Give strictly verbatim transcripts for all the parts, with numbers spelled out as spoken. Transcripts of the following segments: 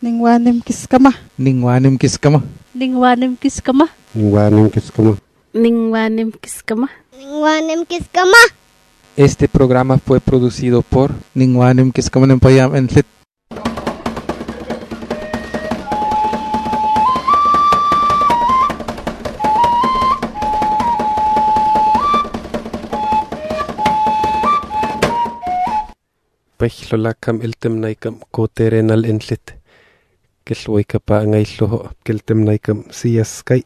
Ningwanim kiskama. Ningwanim kiskama. Ningwanim kiskama. Ningwanim kiskama. Ningwanim kiskama. Ningwanim kiskama. Este programa fue producido por Ningwanim Kiskama Nempayam en Lit. Pechlolakam iltemnaikam koterenal en Lit. Kilhuikapa ngailloho kiltemnaikam siyaskay.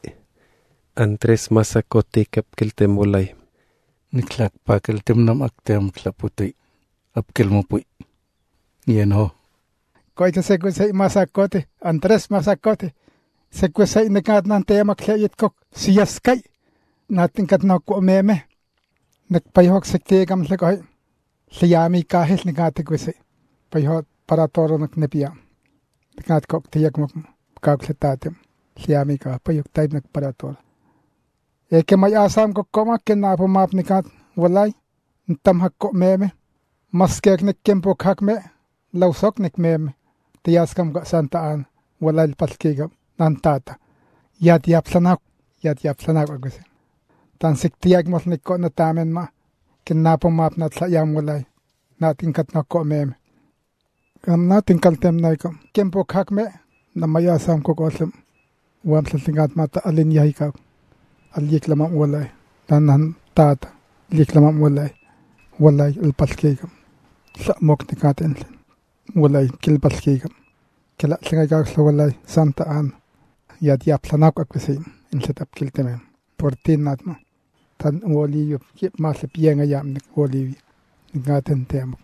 Andres masakotikap kiltemulay. Niklak pa kiltemnam aktem klaputi. Apkelmupui. Yen ho. Koita sekwesay masakote. Andres masakote. Sekwesay nakat nante maklayit kok siyaskay. Natin kat naku meme. Nagpayhok sektegam lakoy. Liyami kahil nagati kwesay. Payhok para toro naknepia. Nakat kok tiyak mo kakletatem. Liyami ka payhok type nagparatoro. Eke may asam ko koma kinapo map nikat walay. Ntam hakko meme. Maskek nikkempo kakme. Lausok nik meme. Tiyaskam ka santaan. Walay palkigam. Nantata. Yat yapsanak. Yat yapsanak agwese. Tansik tiyak mos nikko na tamen ma. Kinapo map na tlayam walay. Natin kat nakko meme. Kam natin kaltem na ikam. Kempo kakme. Na may asam ko kosem. Wamsal tingat mata alin yahi ka. Aliklamam walay. Tanan tata. Aliklamam walay. Walay alpalkigam. Sa mok nikatin. Walay kilpalkigam. Kila singagak sa walay santa an. Yad yapsanak akwasim. Insetap kiltemem. Portin nat mo. Tan wali yup. Kip masip yenga yam nik wali nikatin temok.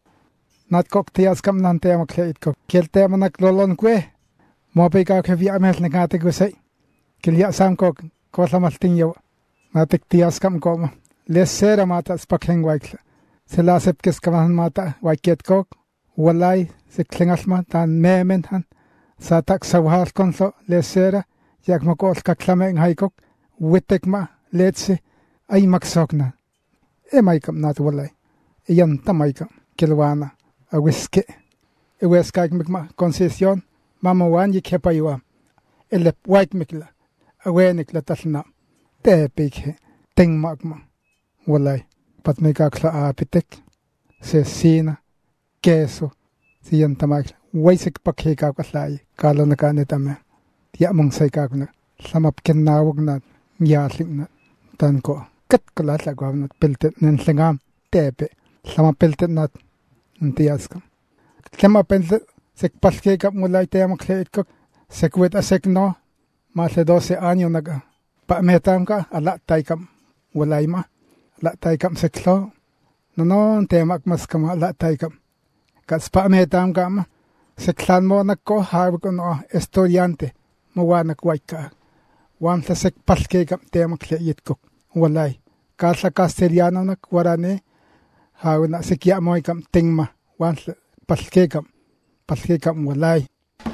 Nat kok tiyas kam nan temok sa itkok. Kiltema nak lolon kwe. Mopay ka kavi amel nikati kwasay. Kilya sam kok. Koslamalting yaw. Natik tiyas kam koma. Lesera mata spakling waikla. Sila sepkis kamahan mata waiket kok. Walay siklingasma tan memen han. Sa tak sawahal konso lesera. Yak makos kaklameng haikok. Witek ma letsi. Ay maksok na. E maikam nat walay. Iyan tamaikam. Kilwana. Awiske. Iweskaik mikma konsesyon. Mamawan yik hepaywa. Elep white mikla. Awenik la talna. Tepik. Ting magma. Walay. Pat may kakla apitek. Sesina. Keso. Siyan tamak. Waisik pakhe kakalay. Kala na kanitame. Tiya mong say kakna. Samap kinawag na. Nyaling na. Tan ko. Kat kalala gwaw na. Piltit nan singam. Tepe. Sama piltit na. Ntiyas ka. Sama piltit. Sik paske kap mulay tayo maksayit ko. Sikwit asik no. Masa doce años nag pametam ka ala tay kam walay ma ala tay kam seklo nonon temak mas kam ala tay kam kas pametam ka ma seklan mo nagko haw ko no estudyante mo wanak way ka wam sa sek paske kam temak leit ko walay kasa castellano nak warane haw na sekya mo kam tingma wam paske kam paske kam walay.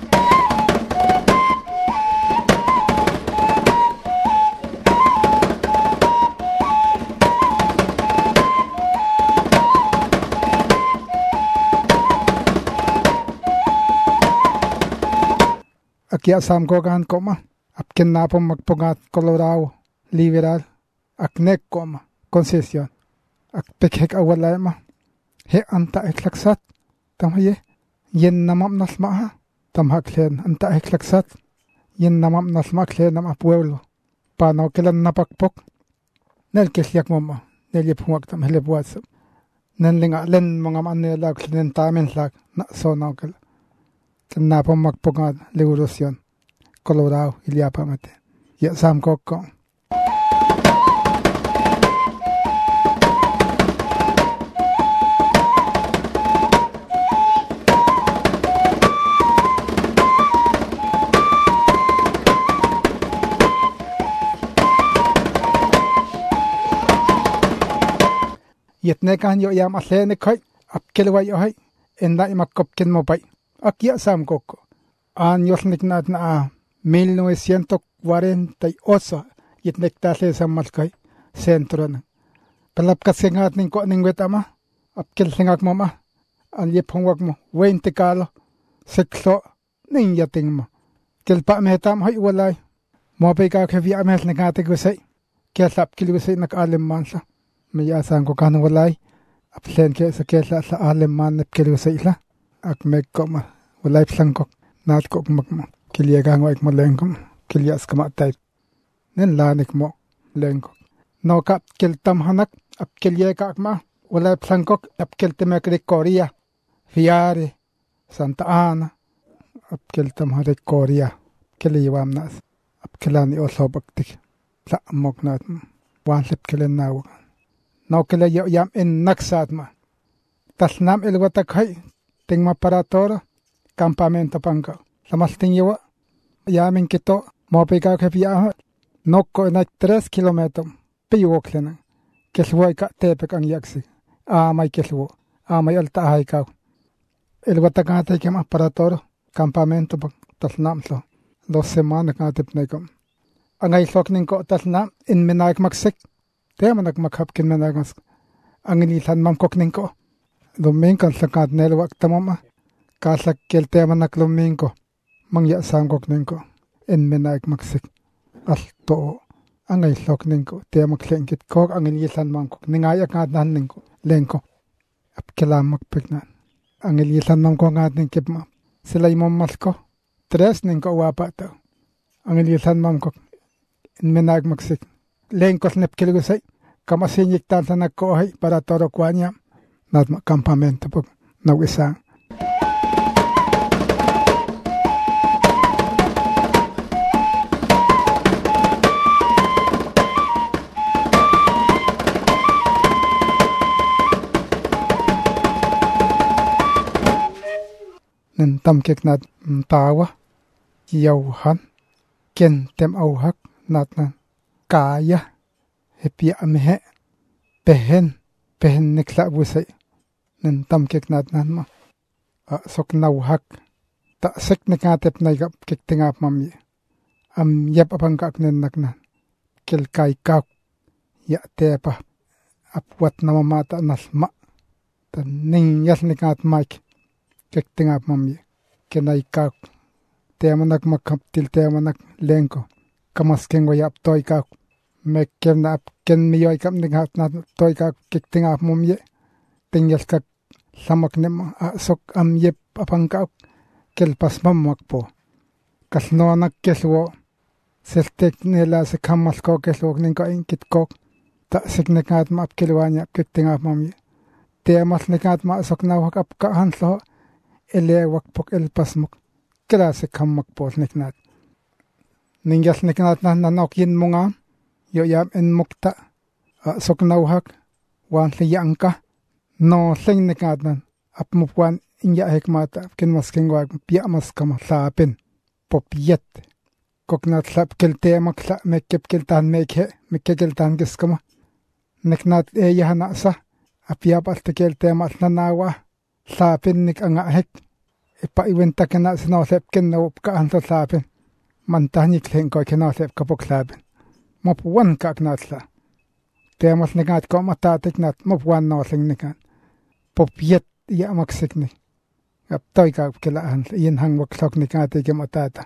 Aki asam ko kan koma. Apkin na po magpugat Colorado. Liberal. Aknek koma. Konsesyon. Akpikhek awalay ma. He anta iklaksat. Tamaye. Yen namam nasma ha. Tamhaklen anta iklaksat. Yen namam nasma klen nama pueblo. Panaw kilan napakpok. Nel kisyak mo ma. Nel yipungwag tam hilibuwatsam. Nel linga len mga manila klinen tamin lag. Na so naw kila. Na po magpugat Revolution Colorado iliapa mate ya sam kokko yetne kan yo yam aslene kai apkelwa yo hay enda imakopkin mo pai. Aquí sam coco. Años nignat na mil novecientos cuarenta y ocho. Yit nektale sa malkay. Sentro na. Palap kasingat ning ko ning wetama. Apkil singak mo ma. Al yipongwag mo. Wente kalo. Siklo. ning yating mo kel pa me tam hay walay mo pe ka ke via mes nakate ko sai ke sap kil ko sai nak alim man sa me ya sang ko kan walay aplen ke sa ke sa alim man nep kil ko sai la ak me ko ma walay sang ko nat ko mak mo kil ya gang wak mo leng ko kil ya skama tay nen la nik mo leng ko no kap kel tam hanak ap kel ya ka ma walay sang ko ap kel te me kre korea fiare Santa Ana ap kel tam hare korea kele yam nas ap kelani o sobaktik la mok nat wan lep kelen naw no kele yam in naksat ma tasnam el wata khai ting ma parator campamento panka lamal ting yawa yamin kito mo pe ka ke pia no ko na tres kilometros pe yo klena keswai ka tepe kan yaksi a mai keswo a mai alta hay ka el wata ka te ke ma parator campamento pa tasnam so dos semanas ka tip na ko angay sok ning ko tasnam in menak maksik te manak makhap kin menak mas angili san mam kok ning ko luming kan sakat nel wak tamama ka sak kel te manak luming ko mangya sang kok ning ko in menak maksik al to angay sok ning ko te makleng kit ko angili san mam kok ningaya ka nan ning ko leng ko ap kelam makpik na angili san mam ko ngat ning kip ma sila imam masko tres ning ko wapa to angili san mam ko in menag maksik leng ko snep kilo sai kama sinyik tan sa ko hay para toro kwanya nat campamento pag nawisa nen tam kek nat tawa yauhan ken tem au hak nat na kaya hepi amhe pehen pehen nikla busai nen tam kek nat nan ma a sok nau hak ta sek nikatep nai gap kek tinga mami am yep apang kak nen nak na kel kai kak ya tepa apwat na mamata nasma tan ning yas nikat mike kek tinga mami kenai kak temanak makap til temanak lengko kamas kengo yap toy kak mek ken ap ken mi yoy kam ningat na toy kak kek tinga mami tingyas kak samak nem a sok am yep apang kak kel pas mamak po kasno nak keswo seltek nela se kamas ko keswo ning ko inkit kok ta siknekat map kelwanya kek tinga mami temas nekat ma sok na hak ap ka hanlo ele wakpok el pasmok klase kammak pol niknat ningas niknat na nanok yin munga yo yam en mukta sok nauhak wan liyangka no sing niknat nan ap mupwan inya hekmata ken masking wag pia mas kam sapin popiet koknat sap kelte makla mekep keltan mekhe mekkel tan giskama niknat e yahana sa apia palte kelte mas nanawa sapin nik anga hek ipa iwenta kana sino sep ken no ka anto sapin mantani klen ko kana sep kapok sapin mop wan ka knatla temas nikat ko mata tiknat mop wan no sing nikan popiet ya maksikni ap toy ka kila an yin hang wak sok nikat ke matata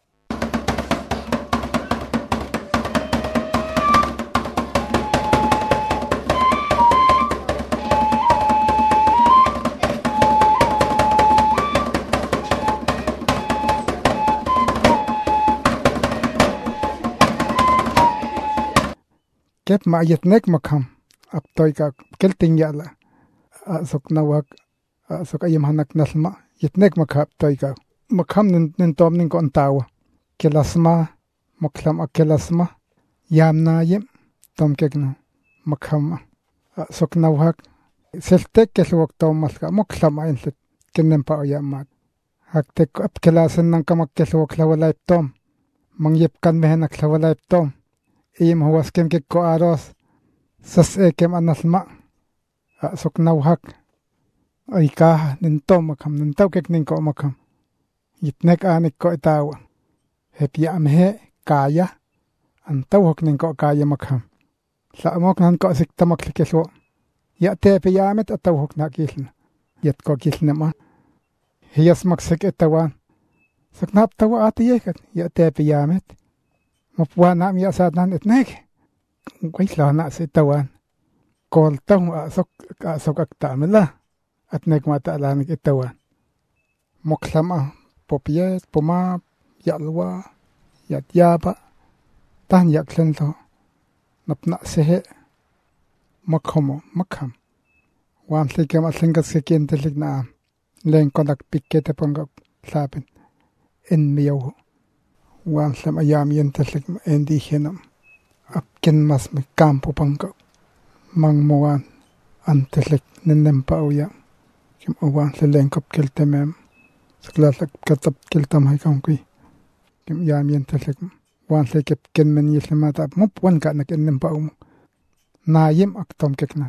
kep ma yetnek makham ap toy ka kelting yala sok nawak sok ayam hanak nasma yetnek makhap toy ka makham nin nin tom nin kon tawa kelasma makhlam akelasma yamna yem tom kekna makham sok nawak seltek keswok tom maska makhlam ainset kenem pa yamat haktek ap kelasen nang kamak keswok lawalay tom mangyep kan mehenak lawalay tom im huwas kem ke ko aros sas e kem anasma sok nauhak ay ka nin tom makam nin taw kek nin ko makam yitnek anik ko tawa hepi amhe kaya an taw hok nin ko kaya makam sa amok nan ko sik tamak keso ya te pe yamet ataw hok na kisn yet ko kisn ma hiyas maksek etawan saknap tawa ati kat ya te piyamet mapwana mi asat nan etnek kwai na si tawan kol tong asok asok akta mela atnek mata lan itawan moklama popiyet poma yalwa yat yaba tan yaklen to napna sehe makhomo makham wan tlikam atlinga sekin telikna len konak pikkete pongok saben en miyaw wan lam ayam yen telik indigenam apkin mas me campo pongok mang moan antelik nenem pauya kim owan len kop keltemem saklalak katap keltam hay kamki kim yam yen telik wan lekep ken men yislemata mop wan ka nak enem paum na yem aktom kekna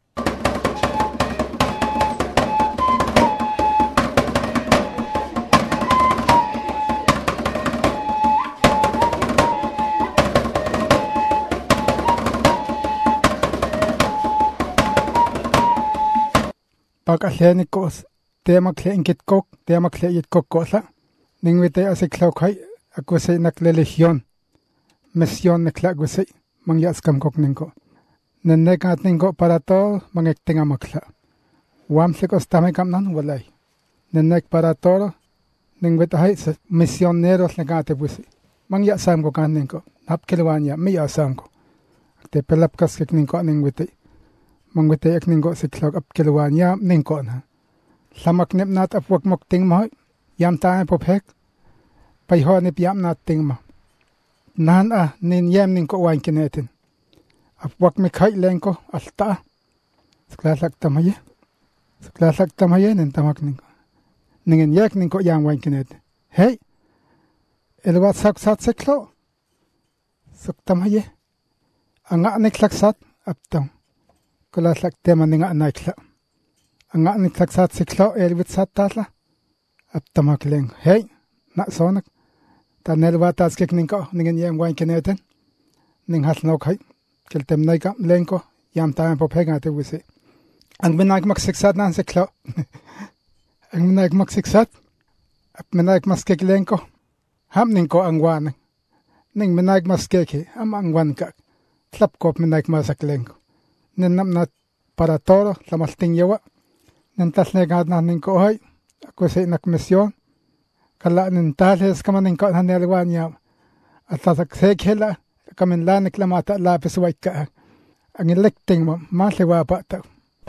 Pagkahlenikos, temakleinkit kok, temakleiit kokosa, ningwite asiklaukay, akusay naklelihiyon, misyon naklagusay, mangyaskam kok ningko. Nenegat ningko para to, mangektinga makla. Wamsikos tamikam nan walay. Nenek para to, ningwite hay, misyoneros nagate busi. Mangyasam ko kan ningko, napkilwanya, miyasam ko. Te pelapkas kik ningko ningwite. Mangwite ek ningko siklog apkilwan yam ningko na. Lamak nip nat apwak mok ting mo, yam tae popek, payho nip yam nat ting mo. Nahan ah, nin yam ningko wain kinetin. Apwak mi kay lengko, alta. Siklasak tamaye. Siklasak tamaye nin tamak ningko. Ningin yek ningko yam wain kinetin. Hey, ilwat saksat siklo. Suk tamaye. Anga niklaksat, aptang. Kula sak tema ninga naikla. Anga niklak sat siklo elwit sat tatla. Aptamak leng. Hey, na sonak. Ta nelwa taskik ningko ningen yem wain kineten. Ning hasnok hay. Kiltem naika lengko yam taen popega te wisi. Ang minaik maksiksat nan siklo. Ang minaik maksiksat. Ap minaik maskik lengko. Ham ningko ang wan. Ning minaik maskiki am ang wan kak. Tlap kop minaik masak lengko. Nenam na para toro lamalting yawa nentas negad na ningko hay ako sa inak misyon kala nentales kama ningko na nelwan yaw at tasak sekhela kamin lanik lamata lapis white ka ang electing mo maliwa pa taw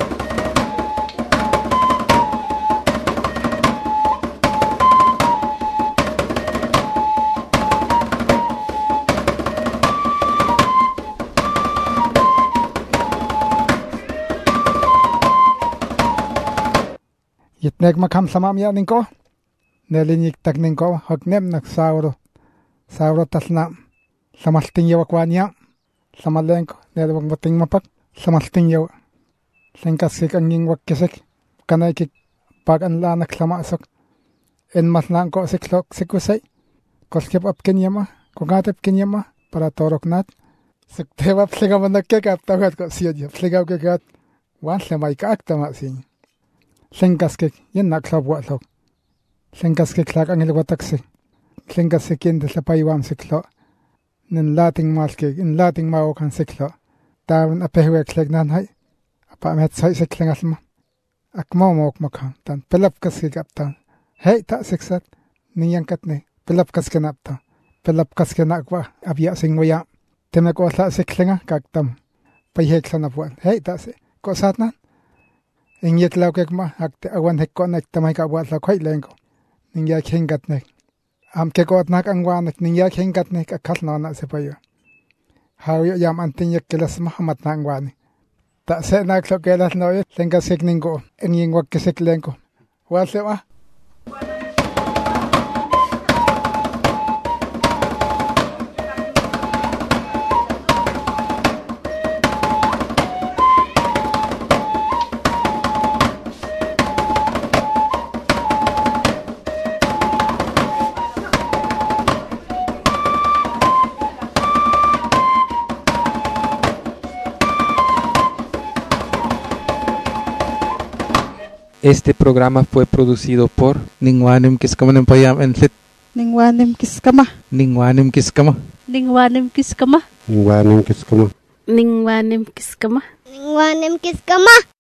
Yitnek makam samam ya ningko. Nelinik tak ningko. Hagnem nak sauro. Sauro tasna. Samalting yawa kwanya. Samalenko. Nelwag mating mapak. Samalting yawa. Sengkasik ang ying wakisik. Kanay kik pag anlanak samasok. En maslang ko siklok sikusay. Koskip ap kinyama. Kungatip kinyama. Para torok nat. Siktewap sigaman nagkikap. Tawad ko siya diya. Sigaw kikat. Wan lemay kaakta masin. Sengkaskik yan naklabwatlok. Sengkaskik lak ang ilwataksik. Sengkaskik yan desapaywan siklo. Nin lating malkik, in lating mawakan siklo. Tawin apehwek leg nanhay. Apa met say siklingas mo. Akmaw mawak makam. Tan pilapkaskik aptan. Hey ta siksat. Niyang katne. Pilapkaskin aptan. Pilapkaskin akwa. Abya singwaya. Timek wala siklinga kaktam. Payhek sa napuan. Hey ta si. Kosat nan. Ingyet law kek ma akte awan hek ko nek tamay ka buat la khoy lengko ningya khengat nek am ke ko nak angwan nek ningya khengat nek akal na na se payo haw yam antin yak kelas muhammad na angwan ta se nak lo kelas no ye tenga sek ningo enging wak kesek lengko wa se ma Este programa fue producido por Ningwanim Kiskaman Payam en Ningwanim kiskama. Ningwanim kiskama. Ningwanim kiskama. Ningwanim kiskama. Ningwanim kiskama. Ningwanim kiskama.